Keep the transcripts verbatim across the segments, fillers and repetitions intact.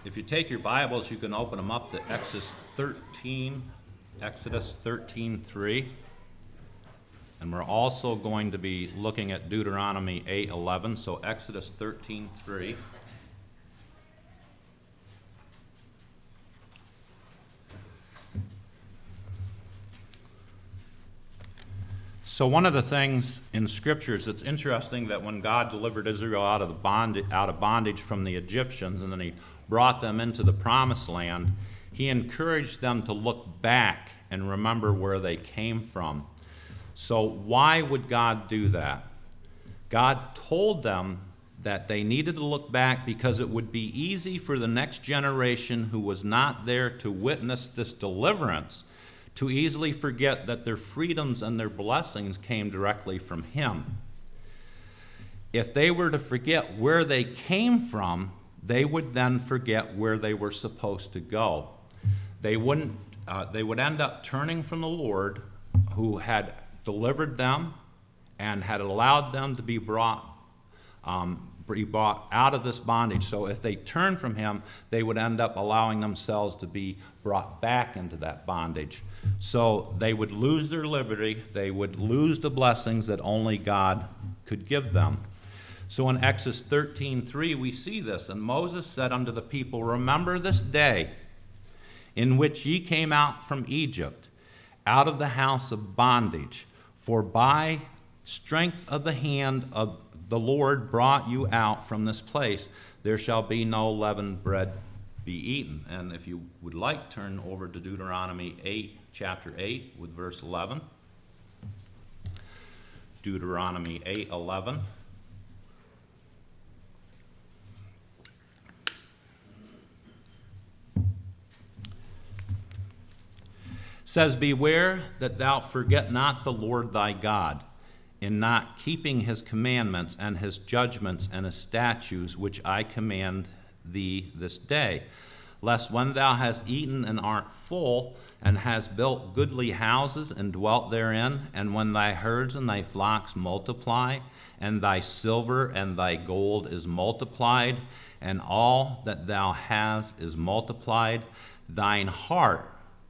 If you take your Bibles, you can open them up to Exodus thirteen, Exodus thirteen three. And we're also going to be looking at Deuteronomy eight eleven, so Exodus thirteen three. So one of the things in Scriptures that's interesting, that when God delivered Israel out of the bond, out of bondage from the Egyptians, and then he brought them into the Promised Land, he encouraged them to look back and remember where they came from. So why would God do that? God told them that they needed to look back because it would be easy for the next generation who was not there to witness this deliverance to easily forget that their freedoms and their blessings came directly from him. If they were to forget where they came from, they would then forget where they were supposed to go. They wouldn't. Uh, they would end up turning from the Lord, who had delivered them and had allowed them to be brought, um, be brought out of this bondage. So if they turned from him, they would end up allowing themselves to be brought back into that bondage. So they would lose their liberty. They would lose the blessings that only God could give them. So in Exodus thirteen three, we see this. And Moses said unto the people, Remember this day in which ye came out from Egypt, out of the house of bondage. For by strength of the hand of the Lord brought you out from this place. There shall be no leavened bread be eaten. And if you would like, turn over to Deuteronomy eight, chapter eight, with verse eleven. Deuteronomy eight eleven. Says, Beware that thou forget not the Lord thy God, in not keeping his commandments and his judgments and his statutes, which I command thee this day, lest when thou hast eaten and art full, and hast built goodly houses and dwelt therein, and when thy herds and thy flocks multiply, and thy silver and thy gold is multiplied, and all that thou hast is multiplied, thine heart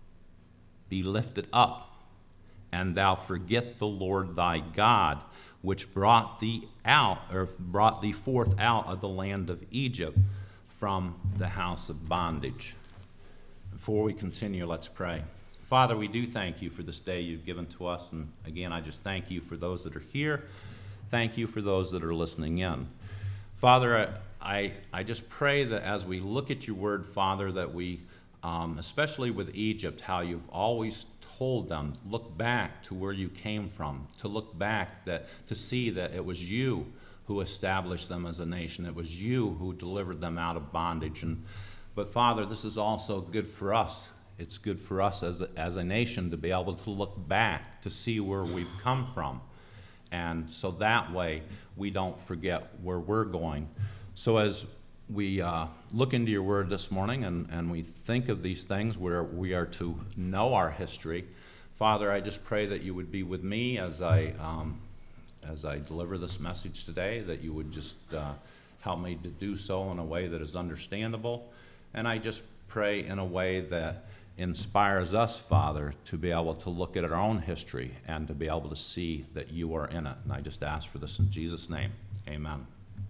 be lifted up, and thou forget the Lord thy God, which brought thee out, or brought thee forth out of the land of Egypt from the house of bondage. Before we continue, let's pray. Father, we do thank you for this day you've given to us, and again, I just thank you for those that are here. Thank you for those that are listening in. Father, I, I, I just pray that as we look at your word, Father, that we Um, especially with Egypt, how you've always told them, look back to where you came from, to look back, that to see that it was you who established them as a nation. It was you who delivered them out of bondage. And but Father, this is also good for us. It's good for us as a, as a nation to be able to look back to see where we've come from. And so that way we don't forget where we're going. So as we uh, look into your word this morning, and, and we think of these things where we are to know our history. Father, I just pray that you would be with me as I um, as I deliver this message today, that you would just uh, help me to do so in a way that is understandable. And I just pray in a way that inspires us, Father, to be able to look at our own history and to be able to see that you are in it. And I just ask for this in Jesus' name. Amen.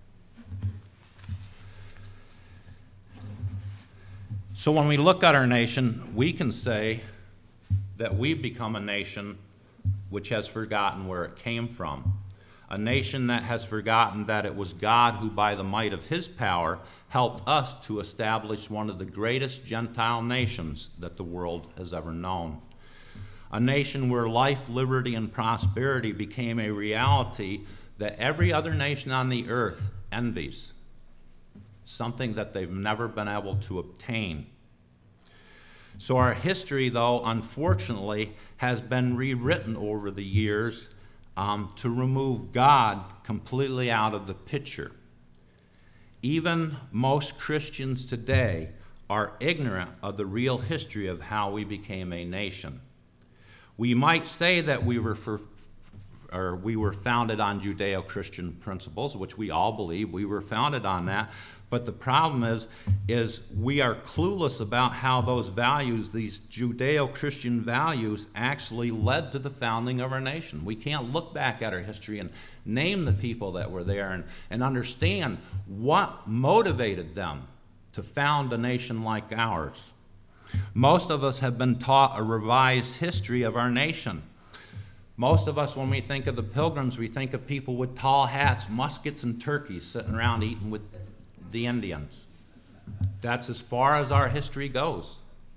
So when we look at our nation, we can say that we've become a nation which has forgotten where it came from. A nation that has forgotten that it was God who, by the might of his power, helped us to establish one of the greatest Gentile nations that the world has ever known. A nation where life, liberty, and prosperity became a reality that every other nation on the earth envies. Something that they've never been able to obtain. So our history, though, unfortunately, has been rewritten over the years um, to remove God completely out of the picture. Even most Christians today are ignorant of the real history of how we became a nation. We might say that we were for or we were founded on Judeo-Christian principles, which we all believe. We were founded on that. But the problem is, is we are clueless about how those values, these Judeo-Christian values, actually led to the founding of our nation. We can't look back at our history and name the people that were there and, and understand what motivated them to found a nation like ours. Most of us have been taught a revised history of our nation. Most of us, when we think of the Pilgrims, we think of people with tall hats, muskets, and turkeys sitting around eating with the Indians. That's as far as our history goes.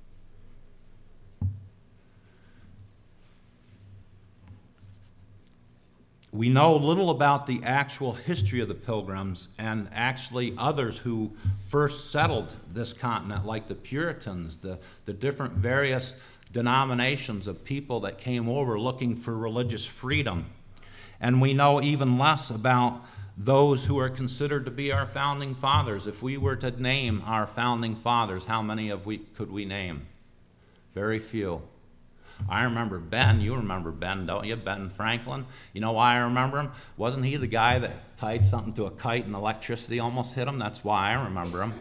We know little about the actual history of the Pilgrims and actually others who first settled this continent, like the Puritans, the, the different various denominations of people that came over looking for religious freedom. And we know even less about those who are considered to be our founding fathers. If we were to name our founding fathers, how many of we could we name? Very few. I remember Ben. You remember Ben, don't you? Ben Franklin. You know why I remember him? Wasn't he the guy that tied something to a kite and electricity almost hit him? That's why I remember him.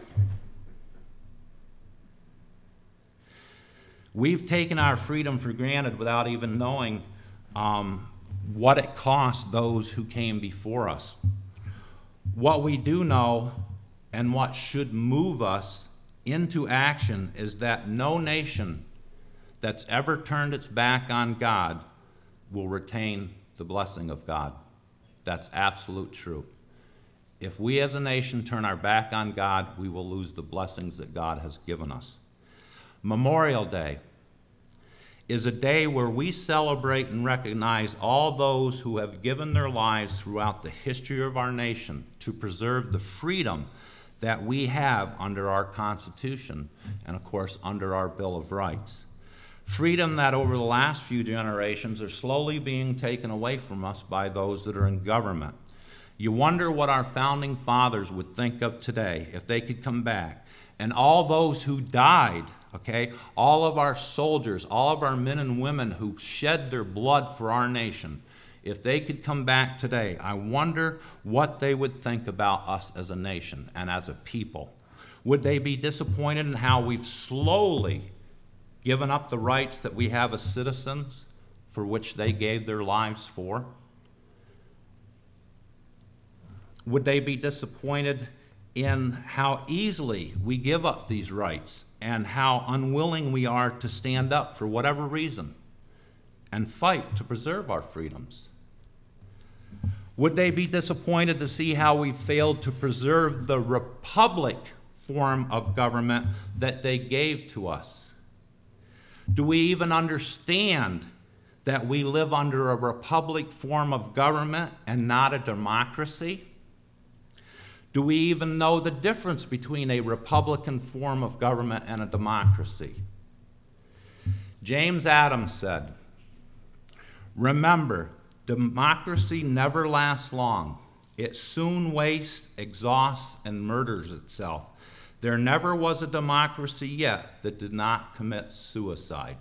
We've taken our freedom for granted without even knowing um, what it cost those who came before us. What we do know and what should move us into action is that no nation that's ever turned its back on God will retain the blessing of God. That's absolute truth. If we as a nation turn our back on God, we will lose the blessings that God has given us. Memorial Day is a day where we celebrate and recognize all those who have given their lives throughout the history of our nation to preserve the freedom that we have under our Constitution and, of course, under our Bill of Rights. Freedom that over the last few generations are slowly being taken away from us by those that are in government. You wonder what our founding fathers would think of today if they could come back. And all those who died, okay, all of our soldiers, all of our men and women who shed their blood for our nation, if they could come back today, I wonder what they would think about us as a nation and as a people. Would they be disappointed in how we've slowly given up the rights that we have as citizens for which they gave their lives for? Would they be disappointed in how easily we give up these rights and how unwilling we are to stand up for whatever reason and fight to preserve our freedoms? Would they be disappointed to see how we failed to preserve the republic form of government that they gave to us? Do we even understand that we live under a republic form of government and not a democracy? Do we even know the difference between a republican form of government and a democracy? James Adams said, "Remember, democracy never lasts long. It soon wastes, exhausts, and murders itself. There never was a democracy yet that did not commit suicide."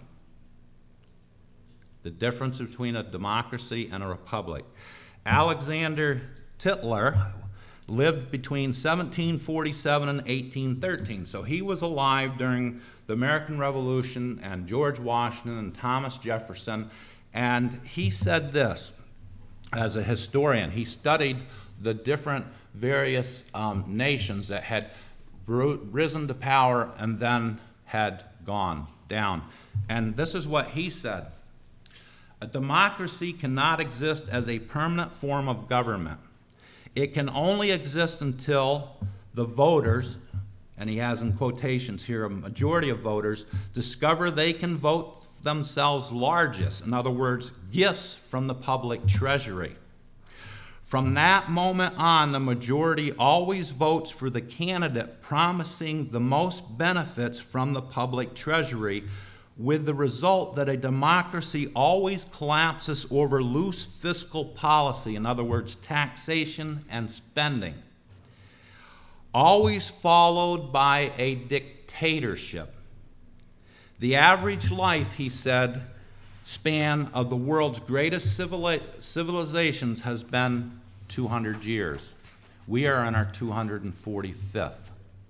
The difference between a democracy and a republic. Alexander Tytler lived between seventeen forty-seven and eighteen thirteen. So he was alive during the American Revolution and George Washington and Thomas Jefferson. And he said this as a historian. He studied the different various um, nations that had risen to power and then had gone down. And this is what he said: "A democracy cannot exist as a permanent form of government. It can only exist until the voters," and he has in quotations here, a majority of voters, "discover they can vote themselves largesse," in other words, gifts from the public treasury. From that moment on, the majority always votes for the candidate promising the most benefits from the public treasury, with the result that a democracy always collapses over loose fiscal policy, in other words, taxation and spending, always followed by a dictatorship. The average life, he said, span of the world's greatest civili- civilizations has been two hundred years. We are in our two hundred forty-fifth.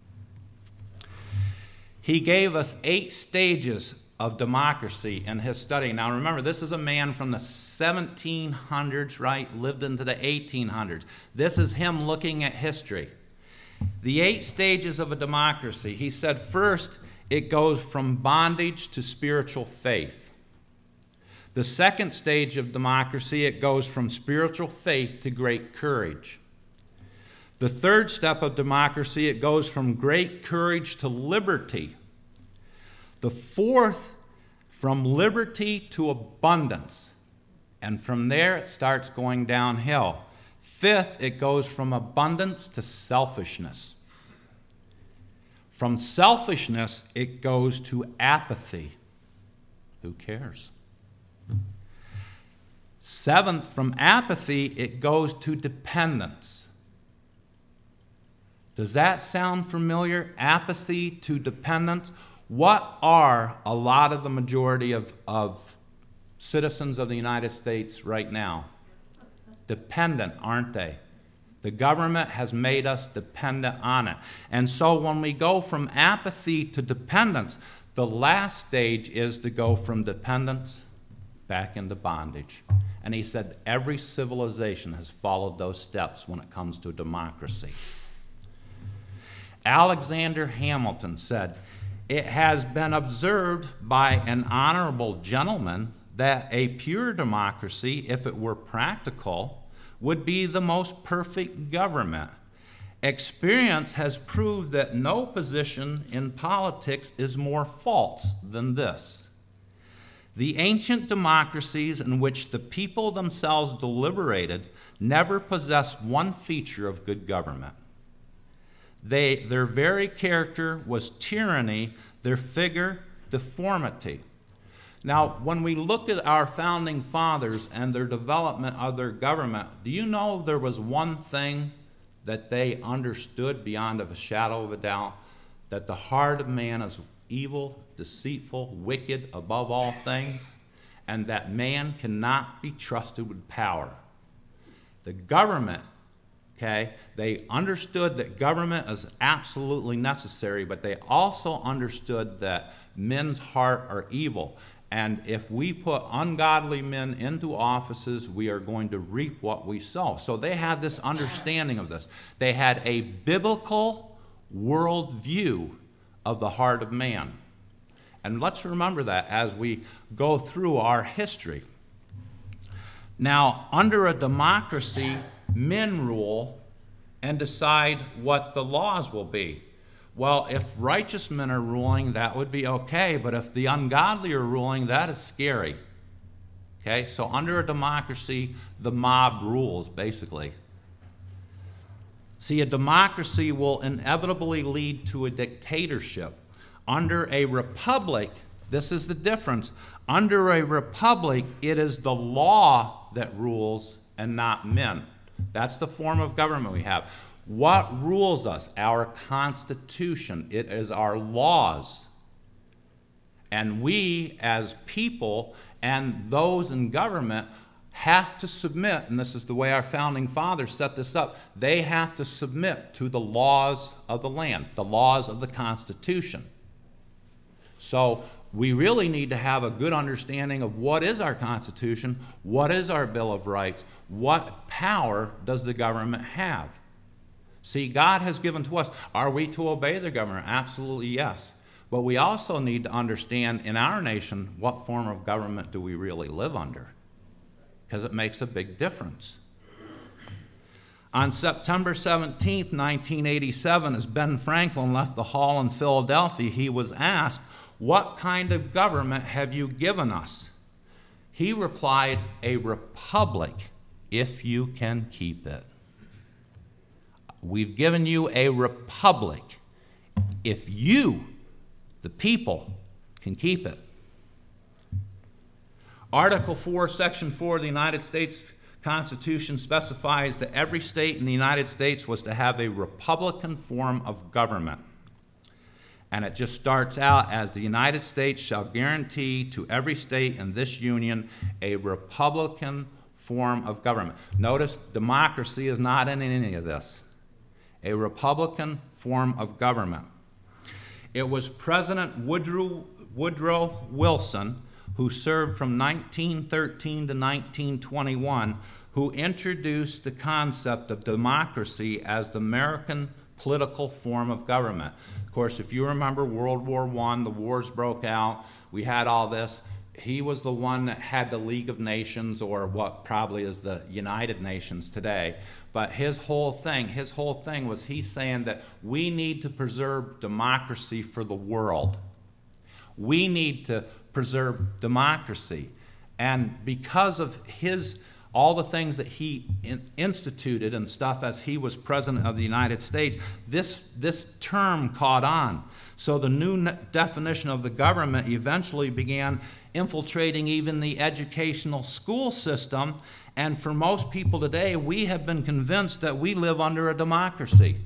He gave us eight stages of democracy in his study. Now remember, this is a man from the seventeen hundreds, right? Lived into the eighteen hundreds. This is him looking at history. The eight stages of a democracy. He said first, it goes from bondage to spiritual faith. The second stage of democracy, it goes from spiritual faith to great courage. The third step of democracy, it goes from great courage to liberty. The fourth, from liberty to abundance. And from there, it starts going downhill. Fifth, it goes from abundance to selfishness. From selfishness, it goes to apathy. Who cares? Seventh, from apathy, it goes to dependence. Does that sound familiar? Apathy to dependence. What are a lot of the majority of, of citizens of the United States right now? Dependent, aren't they? The government has made us dependent on it. And so when we go from apathy to dependence, the last stage is to go from dependence back into bondage. And he said every civilization has followed those steps when it comes to democracy. Alexander Hamilton said, "It has been observed by an honorable gentleman that a pure democracy, if it were practical, would be the most perfect government. Experience has proved that no position in politics is more false than this. The ancient democracies in which the people themselves deliberated never possessed one feature of good government. They, their very character was tyranny, their figure deformity." Now, when we look at our founding fathers and their development of their government, do you know there was one thing that they understood beyond of a shadow of a doubt? That the heart of man is evil, deceitful, wicked above all things, and that man cannot be trusted with power. The government, okay, they understood that government is absolutely necessary, but they also understood that men's heart are evil. And if we put ungodly men into offices, we are going to reap what we sow. So they had this understanding of this. They had a biblical worldview of the heart of man. And let's remember that as we go through our history. Now, under a democracy, men rule and decide what the laws will be. Well, if righteous men are ruling, that would be okay, but if the ungodly are ruling, that is scary. Okay, so under a democracy, the mob rules, basically. See, a democracy will inevitably lead to a dictatorship. Under a republic, this is the difference. Under a republic, it is the law that rules and not men. That's the form of government we have. What rules us? Our Constitution. It is our laws. And we, as people and those in government, have to submit, and this is the way our founding fathers set this up, they have to submit to the laws of the land, the laws of the Constitution. So we really need to have a good understanding of what is our Constitution, what is our Bill of Rights, what power does the government have? See, God has given to us. Are we to obey the government? Absolutely yes. But we also need to understand in our nation, what form of government do we really live under? Because it makes a big difference. On September seventeenth, nineteen eighty-seven, as Ben Franklin left the hall in Philadelphia, he was asked, "What kind of government have you given us?" He replied, "A republic, if you can keep it." We've given you a republic if you, the people, can keep it. Article four, Section four of the United States Constitution specifies that every state in the United States was to have a republican form of government. And it just starts out as the United States shall guarantee to every state in this union a republican form of government. Notice democracy is not in any of this. a Republican form of government. It was President Woodrow, Woodrow Wilson, who served from nineteen thirteen to nineteen twenty-one, who introduced the concept of democracy as the American political form of government. Of course, if you remember World War One, the wars broke out, we had all this. He was the one that had the League of Nations, or what probably is the United Nations today. But his whole thing, his whole thing was he's saying that we need to preserve democracy for the world. We need to preserve democracy. And because of his all the things that he in, instituted and stuff as he was president of the United States, this, this term caught on. So the new ne- definition of the government eventually began infiltrating even the educational school system. And for most people today, we have been convinced that we live under a democracy.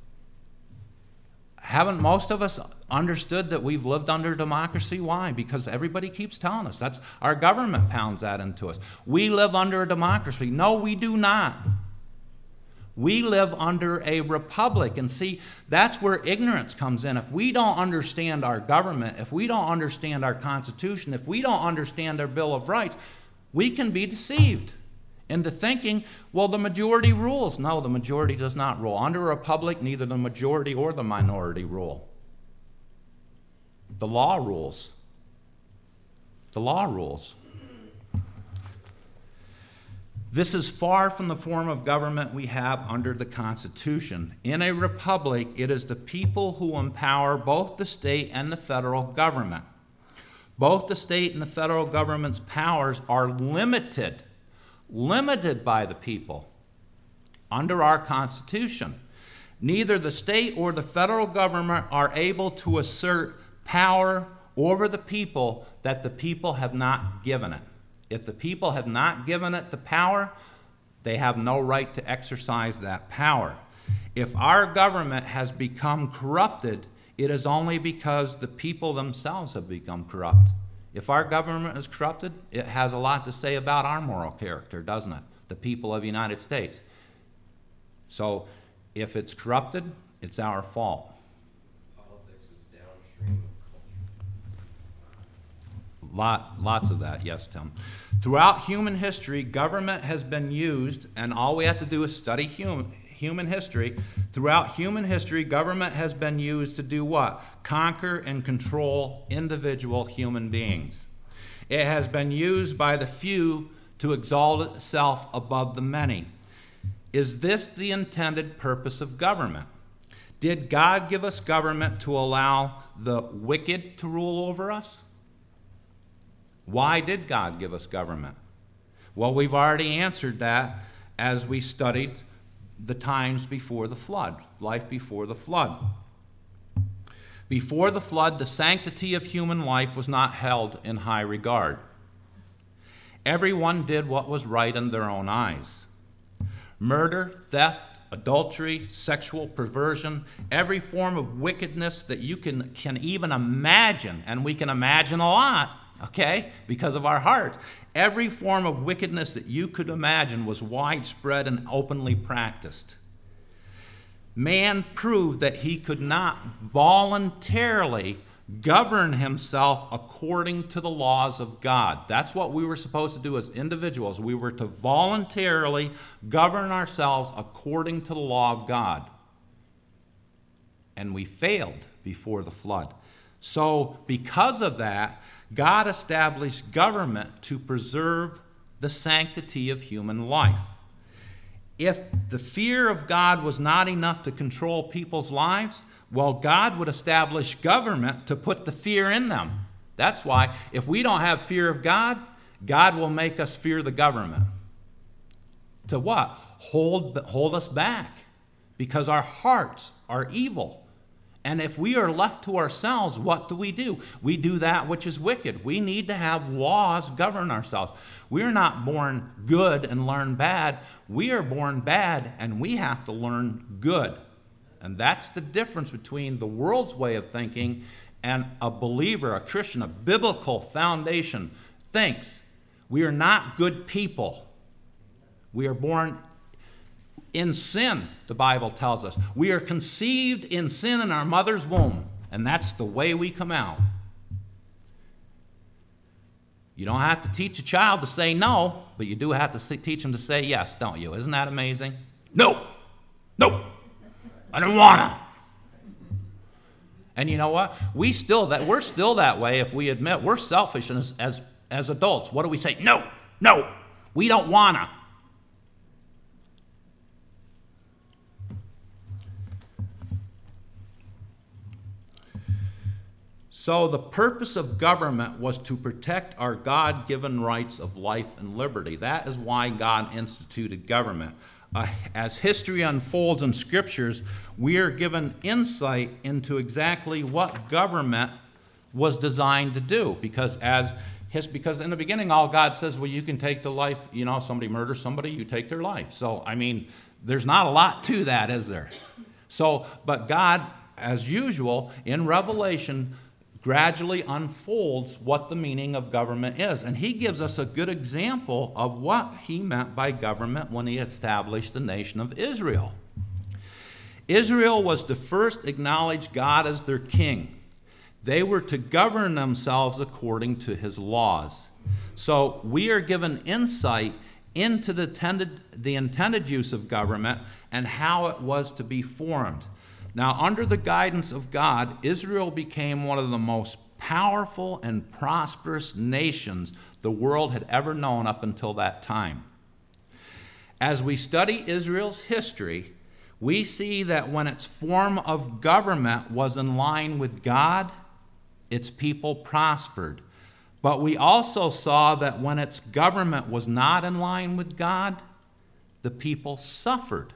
Haven't most of us understood that we've lived under democracy? Why? Because everybody keeps telling us. That's our government pounds that into us. We live under a democracy. No, we do not. We live under a republic. And see, that's where ignorance comes in. If we don't understand our government, if we don't understand our Constitution, if we don't understand our Bill of Rights, we can be deceived into thinking, well, the majority rules. No, the majority does not rule. Under a republic, neither the majority or the minority rule. The law rules. The law rules. This is far from the form of government we have under the Constitution. In a republic, it is the people who empower both the state and the federal government. Both the state and the federal government's powers are limited, limited by the people under our Constitution. Neither the state or the federal government are able to assert power over the people that the people have not given it. If the people have not given it the power, they have no right to exercise that power. If our government has become corrupted, it is only because the people themselves have become corrupt. If our government is corrupted, it has a lot to say about our moral character, doesn't it? The people of the United States. So if it's corrupted, it's our fault. Politics is downstream of culture. Lot, lots of that, yes, Tim. Throughout human history, government has been used, and all we have to do is study human, human history. Throughout human history, government has been used to do what? Conquer and control individual human beings. It has been used by the few to exalt itself above the many. Is this the intended purpose of government? Did God give us government to allow the wicked to rule over us? Why did God give us government? Well, we've already answered that as we studied the times before the flood, life before the flood. Before the flood, the sanctity of human life was not held in high regard. Everyone did what was right in their own eyes. Murder, theft, adultery, sexual perversion, every form of wickedness that you can, can even imagine, and we can imagine a lot, okay, because of our heart. Every form of wickedness that you could imagine was widespread and openly practiced. Man proved that he could not voluntarily govern himself according to the laws of God. That's what we were supposed to do as individuals. We were to voluntarily govern ourselves according to the law of God. And we failed before the flood. So because of that, God established government to preserve the sanctity of human life. If the fear of God was not enough to control people's lives, well, God would establish government to put the fear in them. That's why if we don't have fear of God, God will make us fear the government. To what? Hold, hold us back, because our hearts are evil. And if we are left to ourselves, what do we do? We do that which is wicked. We need to have laws govern ourselves. We are not born good and learn bad. We are born bad and we have to learn good. And that's the difference between the world's way of thinking and a believer, a Christian, a biblical foundation thinks. We are not good people. We are born, in sin, the Bible tells us. We are conceived in sin in our mother's womb, and that's the way we come out. You don't have to teach a child to say no, but you do have to teach them to say yes, don't you? Isn't that amazing? No, no, I don't wanna. And you know what? We still that we're still that way if we admit we're selfish as as, as adults. What do we say? No, no, we don't wanna. So the purpose of government was to protect our God-given rights of life and liberty. That is why God instituted government. Uh, as history unfolds in scriptures, we are given insight into exactly what government was designed to do. Because as his, because in the beginning, all God says, well, you can take the life, you know, somebody murders somebody, you take their life. So, I mean, there's not a lot to that, is there? So, but God, as usual, in Revelation, gradually unfolds what the meaning of government is. And he gives us a good example of what he meant by government when he established the nation of Israel. Israel was to first acknowledge God as their king. They were to govern themselves according to his laws. So we are given insight into the intended, the intended use of government and how it was to be formed. Now, under the guidance of God, Israel became one of the most powerful and prosperous nations the world had ever known up until that time. As we study Israel's history, we see that when its form of government was in line with God, its people prospered. But we also saw that when its government was not in line with God, the people suffered.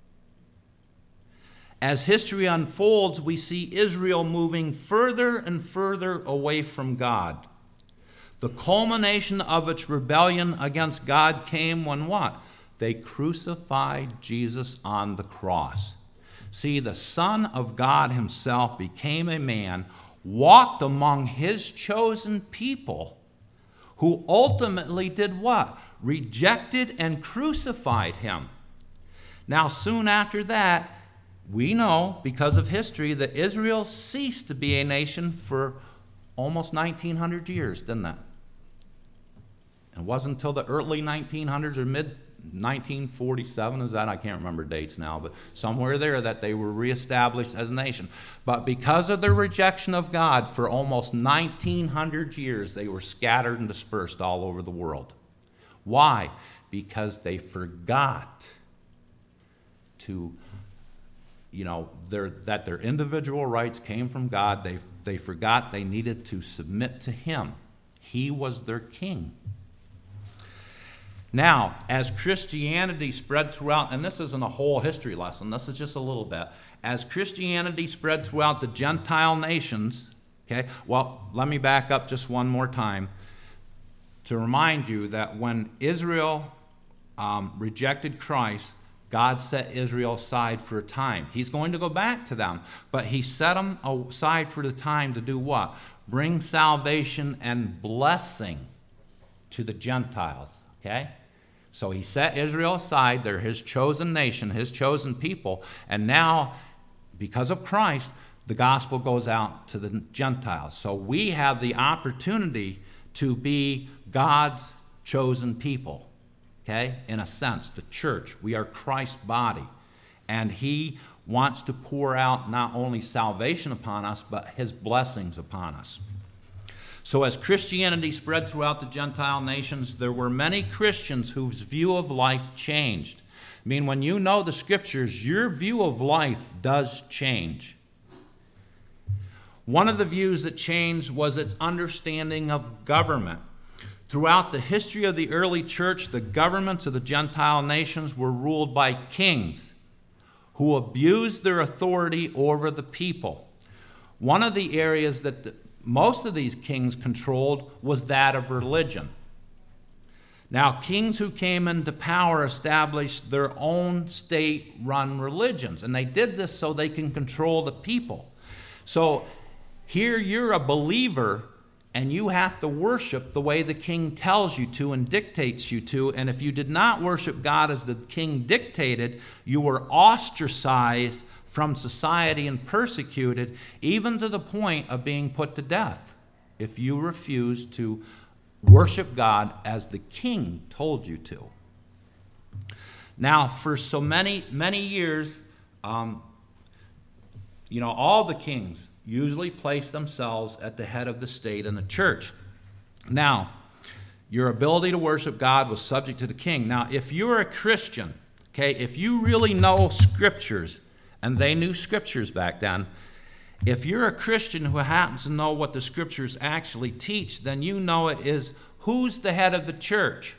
As history unfolds, we see Israel moving further and further away from God. The culmination of its rebellion against God came when what? They crucified Jesus on the cross. See, the Son of God himself became a man, walked among his chosen people, who ultimately did what? Rejected and crucified him. Now, soon after that, we know, because of history, that Israel ceased to be a nation for almost nineteen hundred years, didn't it? It wasn't until the early nineteen hundreds or mid nineteen forty-seven, is that? I can't remember dates now, but somewhere there that they were reestablished as a nation. But because of their rejection of God, for almost nineteen hundred years, they were scattered and dispersed all over the world. Why? Because they forgot to you know, their, that their individual rights came from God. They, they forgot they needed to submit to him. He was their king. Now, as Christianity spread throughout, and this isn't a whole history lesson, this is just a little bit. As Christianity spread throughout the Gentile nations, okay, well, let me back up just one more time to remind you that when Israel um, rejected Christ, God set Israel aside for a time. He's going to go back to them, but he set them aside for the time to do what? Bring salvation and blessing to the Gentiles, okay? So he set Israel aside. They're his chosen nation, his chosen people, and now, because of Christ, the gospel goes out to the Gentiles. So we have the opportunity to be God's chosen people. Okay, in a sense, the church, we are Christ's body, and he wants to pour out not only salvation upon us, but his blessings upon us. So as Christianity spread throughout the Gentile nations, there were many Christians whose view of life changed. I mean, when you know the scriptures, your view of life does change. One of the views that changed was its understanding of government. Throughout the history of the early church, the governments of the Gentile nations were ruled by kings who abused their authority over the people. One of the areas that the, most of these kings controlled was that of religion. Now, kings who came into power established their own state-run religions, and they did this so they can control the people. So here you're a believer, and you have to worship the way the king tells you to and dictates you to. And if you did not worship God as the king dictated, you were ostracized from society and persecuted, even to the point of being put to death, if you refused to worship God as the king told you to. Now, for so many, many years, um, you know, all the kings usually place themselves at the head of the state and the church. Now, your ability to worship God was subject to the king. Now, if you're a Christian, okay, if you really know scriptures, and they knew scriptures back then, if you're a Christian who happens to know what the scriptures actually teach, then you know it is, who's the head of the church?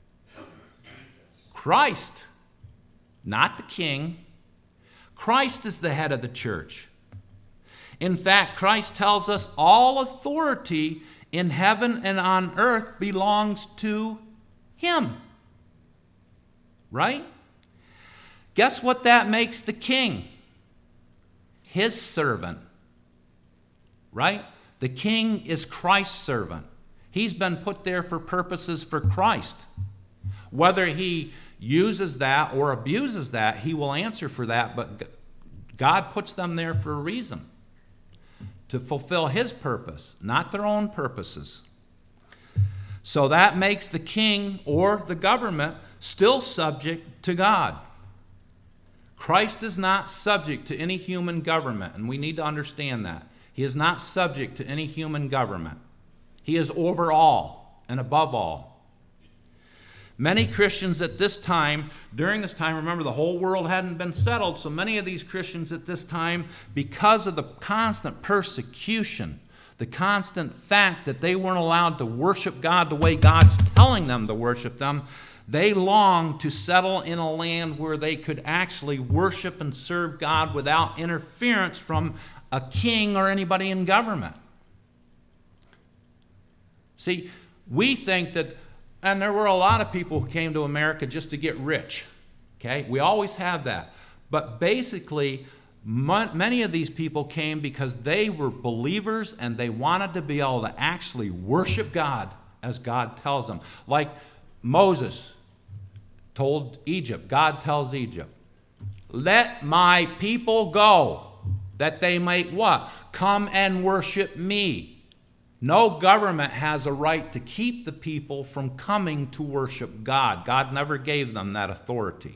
Christ, not the king. Christ is the head of the church. In fact, Christ tells us all authority in heaven and on earth belongs to him. Right? Guess what that makes the king? His servant. Right? The king is Christ's servant. He's been put there for purposes for Christ. Whether he uses that or abuses that, he will answer for that, but God puts them there for a reason. To fulfill his purpose, not their own purposes. So that makes the king or the government still subject to God. Christ is not subject to any human government, and we need to understand that. He is not subject to any human government. He is over all and above all. Many Christians at this time, during this time, remember the whole world hadn't been settled, so many of these Christians at this time, because of the constant persecution, the constant fact that they weren't allowed to worship God the way God's telling them to worship them, they longed to settle in a land where they could actually worship and serve God without interference from a king or anybody in government. See, we think that, and there were a lot of people who came to America just to get rich. Okay? We always have that. But basically, many of these people came because they were believers and they wanted to be able to actually worship God as God tells them. Like Moses told Egypt, God tells Egypt, let my people go, that they might what? Come and worship me. No government has a right to keep the people from coming to worship God. God never gave them that authority.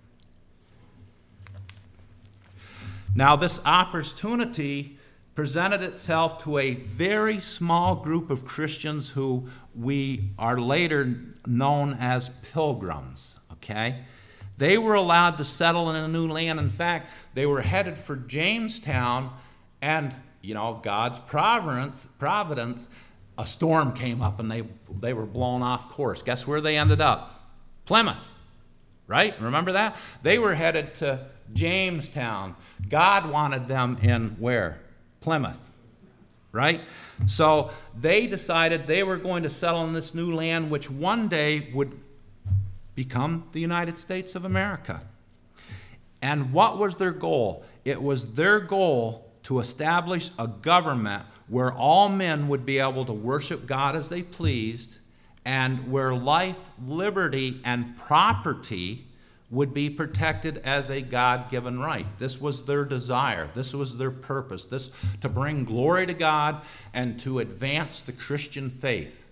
Now, this opportunity presented itself to a very small group of Christians who we are later known as pilgrims, okay? They were allowed to settle in a new land. In fact, they were headed for Jamestown, and you know, God's providence, providence, a storm came up and they, they were blown off course. Guess where they ended up? Plymouth, right? Remember that? They were headed to Jamestown. God wanted them in where? Plymouth, right? So they decided they were going to settle in this new land, which one day would become the United States of America. And what was their goal? It was their goal to establish a government where all men would be able to worship God as they pleased, and where life, liberty, and property would be protected as a God-given right. This was their desire. This was their purpose. This to bring glory to God and to advance the Christian faith.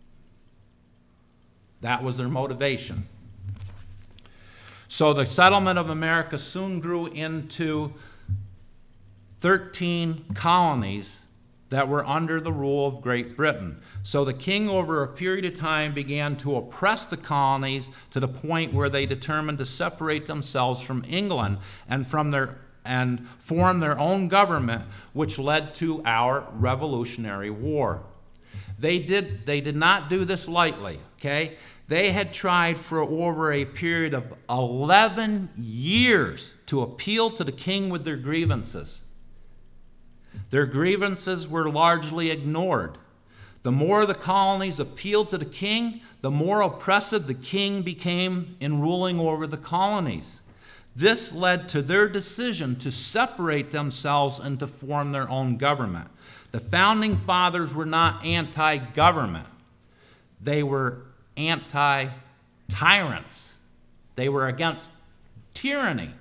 That was their motivation. So the settlement of America soon grew into thirteen colonies that were under the rule of Great Britain. So the king, over a period of time, began to oppress the colonies to the point where they determined to separate themselves from England and from their and form their own government, which led to our Revolutionary War. They did they did not do this lightly, okay? They had tried for over a period of eleven years to appeal to the king with their grievances. Their grievances were largely ignored. The more the colonies appealed to the king, the more oppressive the king became in ruling over the colonies. This led to their decision to separate themselves and to form their own government. The founding fathers were not anti-government. They were anti-tyrants. They were against tyranny.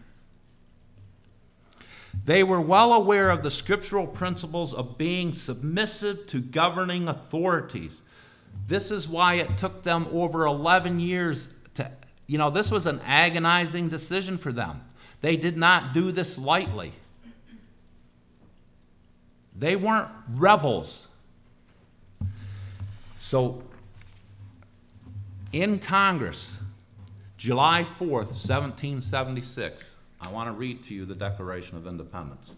They were well aware of the scriptural principles of being submissive to governing authorities. This is why it took them over eleven years to, you know, this was an agonizing decision for them. They did not do this lightly. They weren't rebels. So, in Congress, July fourth, seventeen seventy-six, I want to read to you the Declaration of Independence.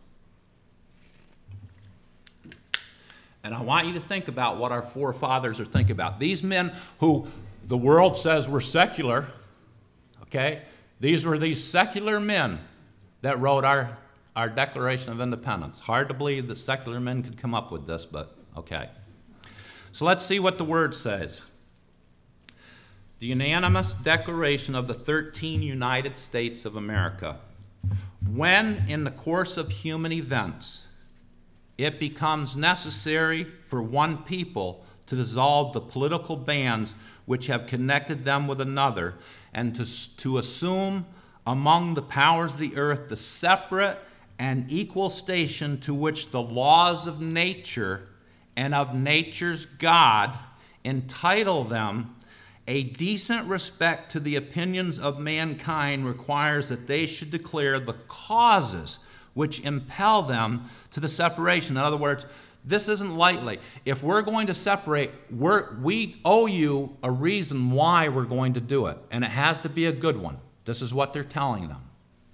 And I want you to think about what our forefathers are thinking about. These men who the world says were secular, okay? These were these secular men that wrote our, our Declaration of Independence. Hard to believe that secular men could come up with this, but okay. So let's see what the word says. The unanimous declaration of the thirteen United States of America. When, in the course of human events, it becomes necessary for one people to dissolve the political bands which have connected them with another, and to, to assume among the powers of the earth the separate and equal station to which the laws of nature and of nature's God entitle them, a decent respect to the opinions of mankind requires that they should declare the causes which impel them to the separation. In other words, this isn't lightly. If we're going to separate, we're, we owe you a reason why we're going to do it, and it has to be a good one. This is what they're telling them.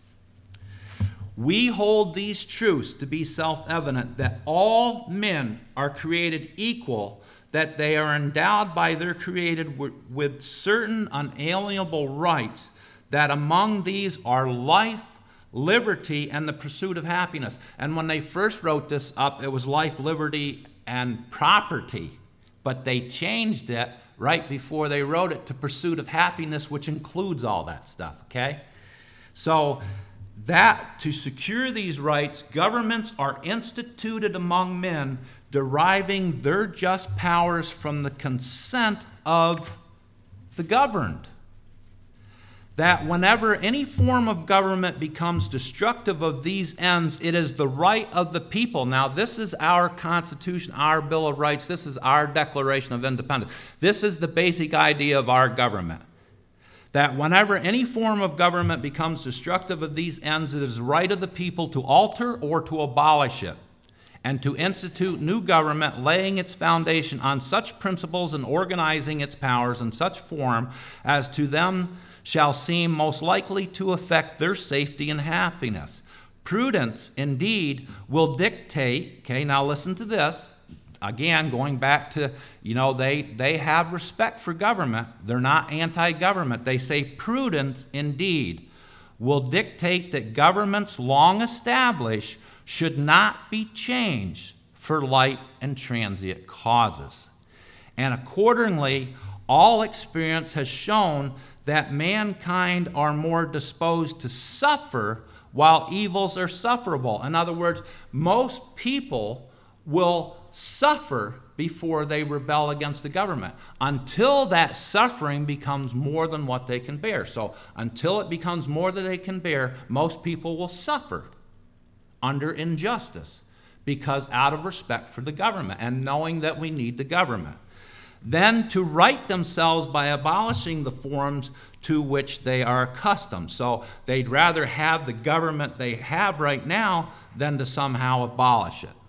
We hold these truths to be self-evident, that all men are created equal, that they are endowed by their Creator with certain unalienable rights, that among these are life, liberty, and the pursuit of happiness. And when they first wrote this up, it was life, liberty, and property. But they changed it right before they wrote it to pursuit of happiness, which includes all that stuff, okay? So that to secure these rights, governments are instituted among men, deriving their just powers from the consent of the governed. That whenever any form of government becomes destructive of these ends, it is the right of the people. Now, this is our Constitution, our Bill of Rights. This is our Declaration of Independence. This is the basic idea of our government. That whenever any form of government becomes destructive of these ends, it is the right of the people to alter or to abolish it, and to institute new government, laying its foundation on such principles and organizing its powers in such form as to them shall seem most likely to affect their safety and happiness. Prudence, indeed, will dictate, okay, now listen to this, again, going back to, you know, they, they have respect for government. They're not anti-government. They say prudence, indeed, will dictate that governments long established should not be changed for light and transient causes. And accordingly, all experience has shown that mankind are more disposed to suffer while evils are sufferable. In other words, most people will suffer before they rebel against the government until that suffering becomes more than what they can bear. So until it becomes more than they can bear, most people will suffer under injustice, because out of respect for the government and knowing that we need the government. Then to right themselves by abolishing the forms to which they are accustomed. So they'd rather have the government they have right now than to somehow abolish it.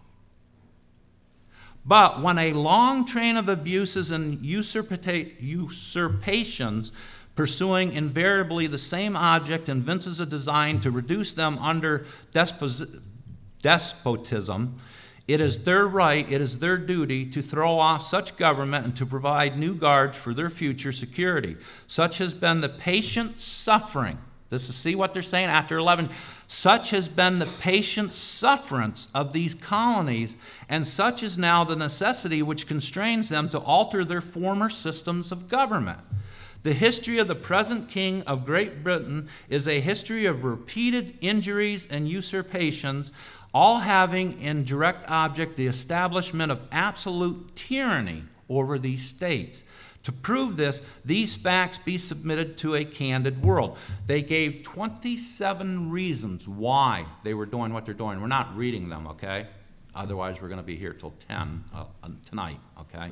But when a long train of abuses and usurpata- usurpations pursuing invariably the same object evinces a design to reduce them under despos- despotism, it is their right, it is their duty to throw off such government and to provide new guards for their future security. Such has been the patient suffering. This is, see what they're saying after eleven. Such has been the patient sufferance of these colonies, and such is now the necessity which constrains them to alter their former systems of government. The history of the present king of Great Britain is a history of repeated injuries and usurpations, all having in direct object the establishment of absolute tyranny over these states. To prove this, these facts be submitted to a candid world. They gave twenty-seven reasons why they were doing what they're doing. We're not reading them, okay? Otherwise, we're going to be here till ten uh, tonight, okay?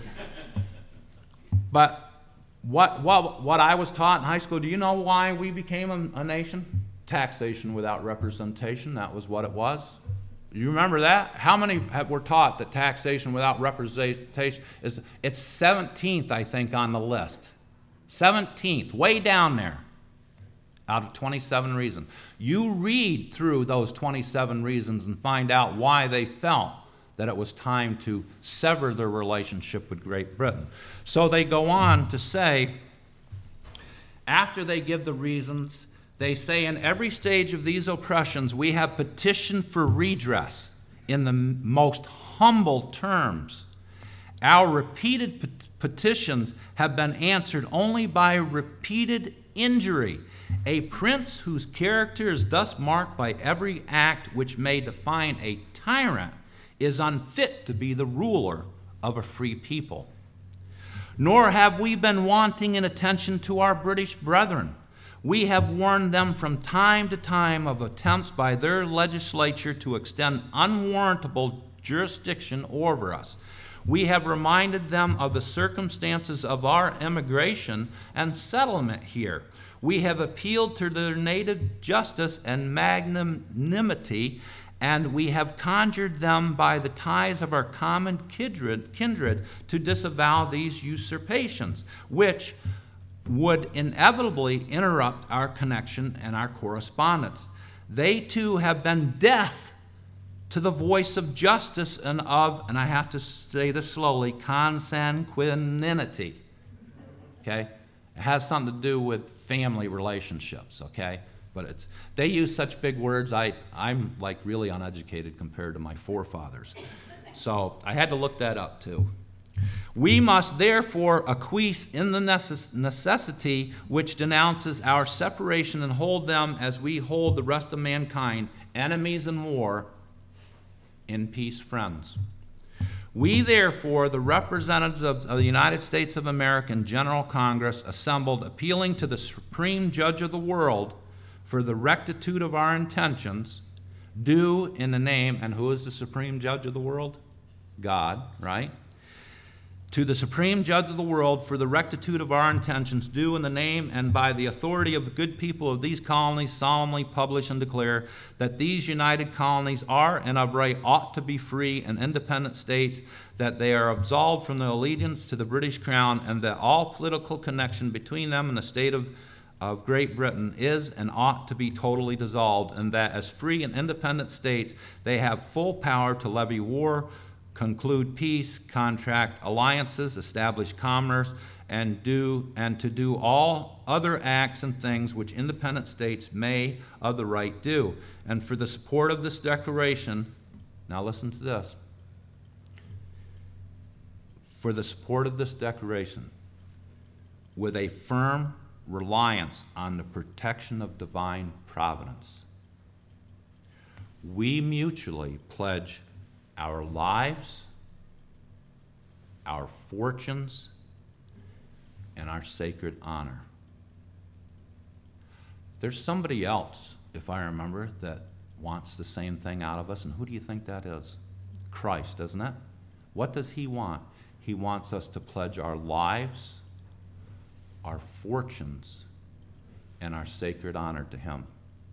But what, what, what I was taught in high school, do you know why we became a, a nation? Taxation without representation, that was what it was. You remember that? How many have, were taught that taxation without representation is, it's seventeenth, I think, on the list. seventeenth, way down there, out of twenty-seven reasons. You read through those twenty-seven reasons and find out why they felt that it was time to sever their relationship with Great Britain. So they go on to say, after they give the reasons, they say, in every stage of these oppressions, we have petitioned for redress in the most humble terms. Our repeated pet- petitions have been answered only by repeated injury. A prince whose character is thus marked by every act which may define a tyrant is unfit to be the ruler of a free people. Nor have we been wanting in attention to our British brethren. We have warned them from time to time of attempts by their legislature to extend unwarrantable jurisdiction over us. We have reminded them of the circumstances of our immigration and settlement here. We have appealed to their native justice and magnanimity, and we have conjured them by the ties of our common kindred, kindred to disavow these usurpations, which would inevitably interrupt our connection and our correspondence. They too have been deaf to the voice of justice and of, and I have to say this slowly, consanguinity. Okay? It has something to do with family relationships, okay? But it's, they use such big words, I, I'm like really uneducated compared to my forefathers. So I had to look that up too. We must therefore acquiesce in the necess- necessity which denounces our separation and hold them as we hold the rest of mankind, enemies in war, in peace friends. We therefore, the representatives of the United States of America and General Congress, assembled, appealing to the Supreme Judge of the world for the rectitude of our intentions, do in the name, and who is the Supreme Judge of the world? God, right? To the Supreme Judge of the world for the rectitude of our intentions, do in the name and by the authority of the good people of these colonies solemnly publish and declare that these united colonies are and of right ought to be free and independent states, that they are absolved from their allegiance to the British Crown, and that all political connection between them and the state of, of Great Britain is and ought to be totally dissolved, and that as free and independent states they have full power to levy war, conclude peace, contract alliances, establish commerce, and do and to do all other acts and things which independent states may of the right do. And for the support of this declaration, now listen to this. For the support of this declaration, with a firm reliance on the protection of divine providence, we mutually pledge our lives, our fortunes, and our sacred honor. There's somebody else, if I remember, that wants the same thing out of us, and who do you think that is? Christ, isn't it? What does he want? He wants us to pledge our lives, our fortunes, and our sacred honor to him.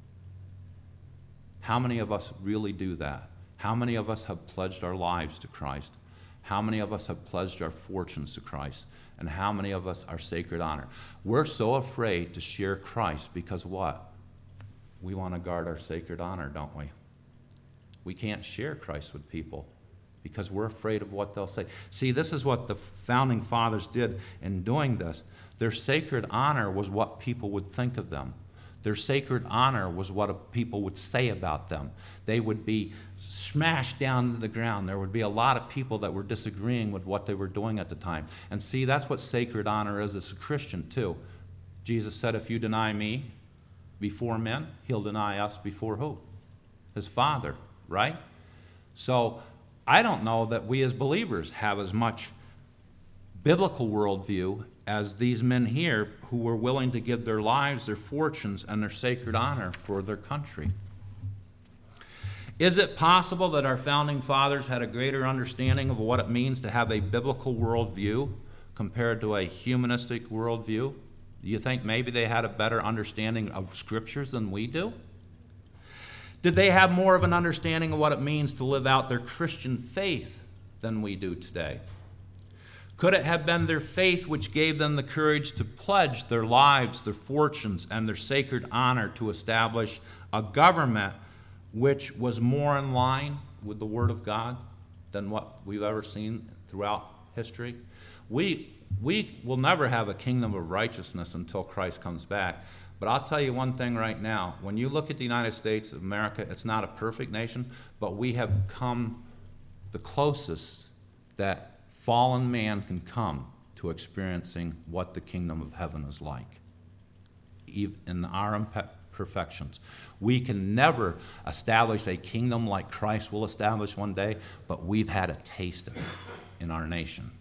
How many of us really do that? How many of us have pledged our lives to Christ? How many of us have pledged our fortunes to Christ? And how many of us are sacred honor? We're so afraid to share Christ because what? We want to guard our sacred honor, don't we? We can't share Christ with people because we're afraid of what they'll say. See, this is what the founding fathers did in doing this. Their sacred honor was what people would think of them. Their sacred honor was what people would say about them. They would be smashed down to the ground. There would be a lot of people that were disagreeing with what they were doing at the time. And see, that's what sacred honor is as a Christian, too. Jesus said, if you deny me before men, he'll deny us before who? His Father, right? So I don't know that we as believers have as much biblical worldview as these men here who were willing to give their lives, their fortunes, and their sacred honor for their country. Is it possible that our founding fathers had a greater understanding of what it means to have a biblical worldview compared to a humanistic worldview? Do you think maybe they had a better understanding of scriptures than we do? Did they have more of an understanding of what it means to live out their Christian faith than we do today? Could it have been their faith which gave them the courage to pledge their lives, their fortunes, and their sacred honor to establish a government which was more in line with the Word of God than what we've ever seen throughout history? We, we will never have a kingdom of righteousness until Christ comes back. But I'll tell you one thing right now. When you look at the United States of America, it's not a perfect nation, but we have come the closest that fallen man can come to experiencing what the kingdom of heaven is like in our imperfections. We can never establish a kingdom like Christ will establish one day, but we've had a taste of it in our nation.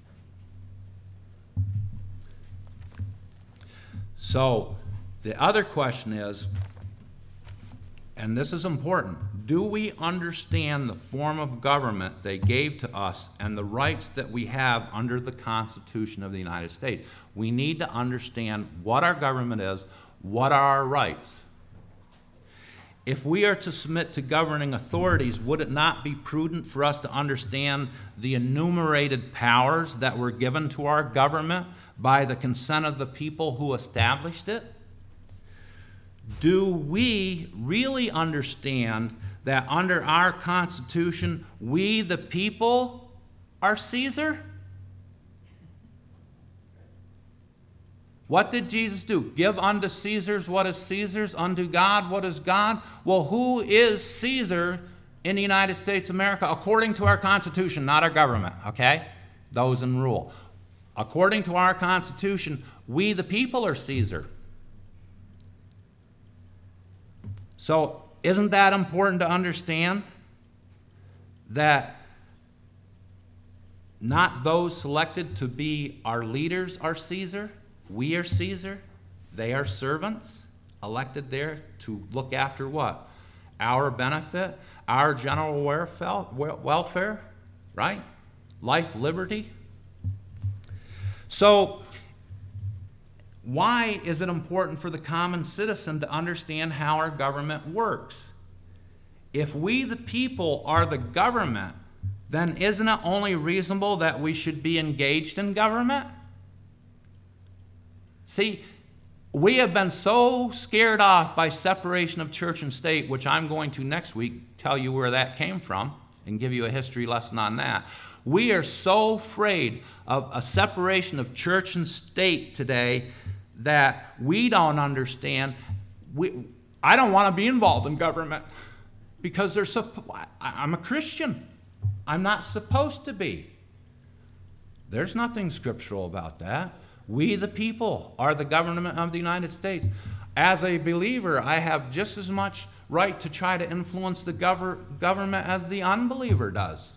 So the other question is, and this is important, do we understand the form of government they gave to us and the rights that we have under the Constitution of the United States? We need to understand what our government is, what are our rights. If we are to submit to governing authorities, would it not be prudent for us to understand the enumerated powers that were given to our government by the consent of the people who established it? Do we really understand that under our Constitution, we the people are Caesar? What did Jesus do? Give unto Caesar's what is Caesar's, unto God what is God? Well, who is Caesar in the United States of America according to our Constitution, not our government, okay? Those in rule. According to our Constitution, we the people are Caesar. So isn't that important to understand? That not those selected to be our leaders are Caesar. We are Caesar. They are servants elected there to look after what? Our benefit, our general welfare, right? Life, liberty. So why is it important for the common citizen to understand how our government works? If we, the people, are the government, then isn't it only reasonable that we should be engaged in government? See, we have been so scared off by separation of church and state, which I'm going to next week tell you where that came from and give you a history lesson on that. We are so afraid of a separation of church and state today that we don't understand. We, I don't want to be involved in government because they're so, I'm a Christian. I'm not supposed to be. There's nothing scriptural about that. We, the people, are the government of the United States. As a believer, I have just as much right to try to influence the gover- government as the unbeliever does.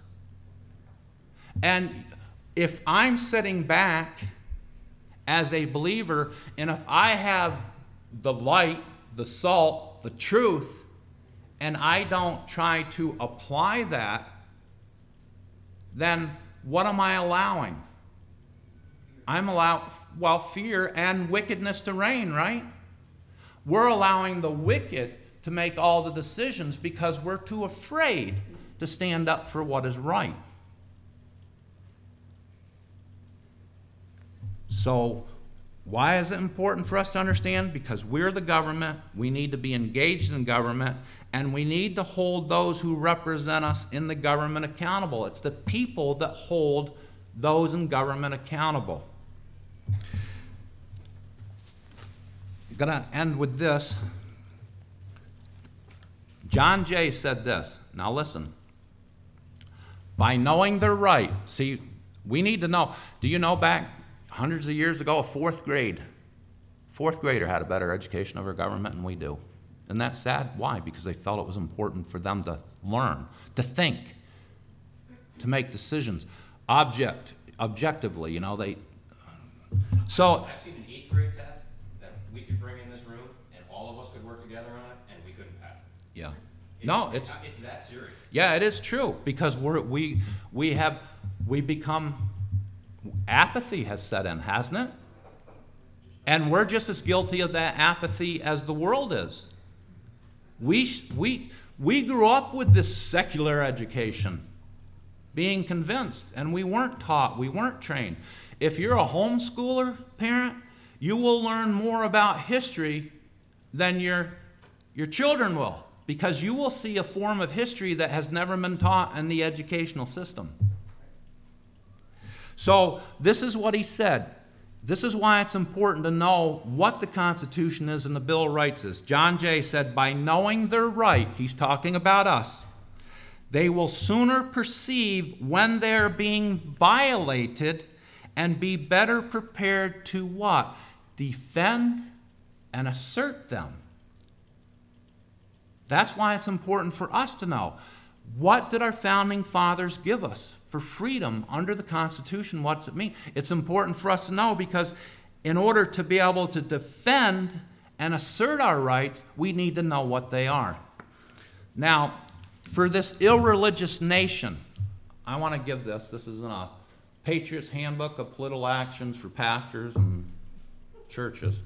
And if I'm sitting back as a believer, and if I have the light, the salt, the truth, and I don't try to apply that, then what am I allowing? I'm allowing, well, fear and wickedness to reign, right? We're allowing the wicked to make all the decisions because we're too afraid to stand up for what is right. So why is it important for us to understand? Because we're the government, we need to be engaged in government, and we need to hold those who represent us in the government accountable. It's the people that hold those in government accountable. I'm going to end with this. John Jay said this. Now listen. By knowing their right. See, we need to know. Do you know back hundreds of years ago, a fourth grade, fourth grader had a better education of our government than we do. Isn't that sad? Why? Because they felt it was important for them to learn, to think, to make decisions. Object, objectively, you know, they... So... I've seen an eighth grade test that we could bring in this room, and all of us could work together on it, and we couldn't pass it. Yeah. It's, No, it's... It's that serious. Yeah, it is true, because we're, we, we have, we become... Apathy has set in, hasn't it? And we're just as guilty of that apathy as the world is. We, we, we grew up with this secular education, being convinced, and we weren't taught, we weren't trained. If you're a homeschooler parent, you will learn more about history than your, your children will, because you will see a form of history that has never been taught in the educational system. So this is what he said. This is why it's important to know what the Constitution is and the Bill of Rights is. John Jay said, by knowing their right, he's talking about us, they will sooner perceive when they're being violated and be better prepared to what? Defend and assert them. That's why it's important for us to know. What did our founding fathers give us for freedom under the Constitution? What does it mean? It's important for us to know, because in order to be able to defend and assert our rights, we need to know what they are. Now, for this irreligious nation, I want to give this. This is in a Patriots Handbook of Political Actions for Pastors and Churches.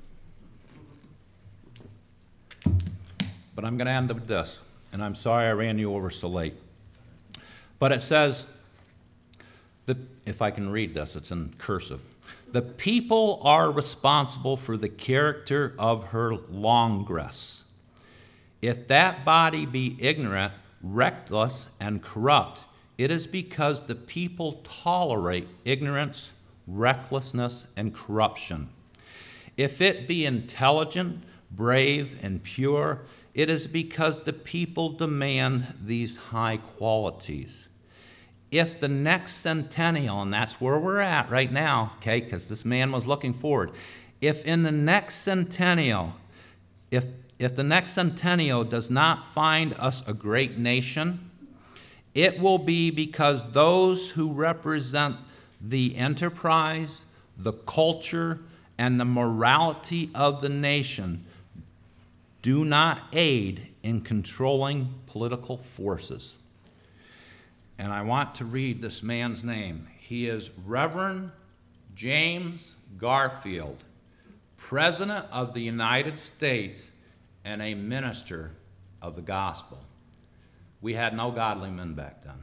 But I'm going to end with this, and I'm sorry I ran you over so late. But it says, the, if I can read this, it's in cursive. The people are responsible for the character of her Congress. If that body be ignorant, reckless, and corrupt, it is because the people tolerate ignorance, recklessness, and corruption. If it be intelligent, brave, and pure, it is because the people demand these high qualities. If the next centennial, and that's where we're at right now, okay, because this man was looking forward. If in the next centennial, if, if the next centennial does not find us a great nation, it will be because those who represent the enterprise, the culture, and the morality of the nation do not aid in controlling political forces. And I want to read this man's name. He is Reverend James Garfield, President of the United States and a minister of the gospel. We had no godly men back then.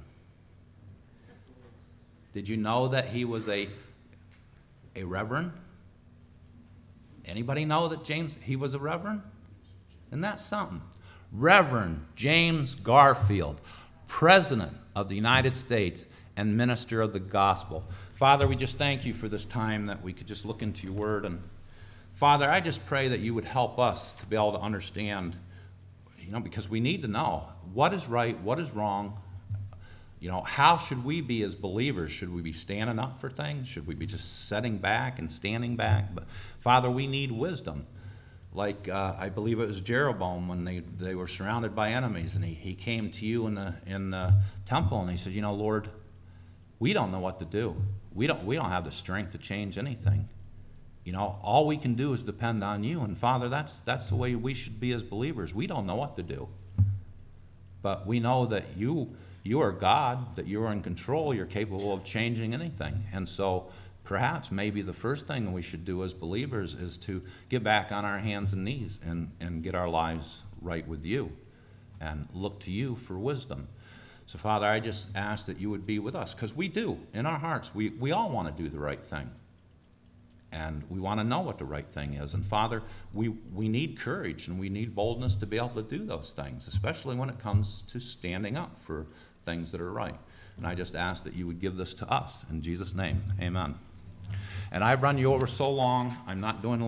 Did you know that he was a, a reverend? Anybody know that James, he was a reverend? Isn't that something? Reverend James Garfield, President of the United States and minister of the gospel. Father, we just thank you for this time that we could just look into your word. And Father, I just pray that you would help us to be able to understand, you know, because we need to know what is right, what is wrong. You know, how should we be as believers? Should we be standing up for things? Should we be just sitting back and standing back? But Father, we need wisdom. Like uh, I believe it was Jeroboam when they, they were surrounded by enemies, and he, he came to you in the in the temple and he said, you know, Lord, we don't know what to do. We don't we don't have the strength to change anything. You know, all we can do is depend on you. And Father, that's that's the way we should be as believers. We don't know what to do. But we know that you you are God, that you are in control, you're capable of changing anything. And so perhaps maybe the first thing we should do as believers is to get back on our hands and knees and, and get our lives right with you and look to you for wisdom. So, Father, I just ask that you would be with us, because we do. In our hearts, we, we all want to do the right thing. And we want to know what the right thing is. And, Father, we, we need courage and we need boldness to be able to do those things, especially when it comes to standing up for things that are right. And I just ask that you would give this to us. In Jesus' name, amen. And I've run you over so long, I'm not doing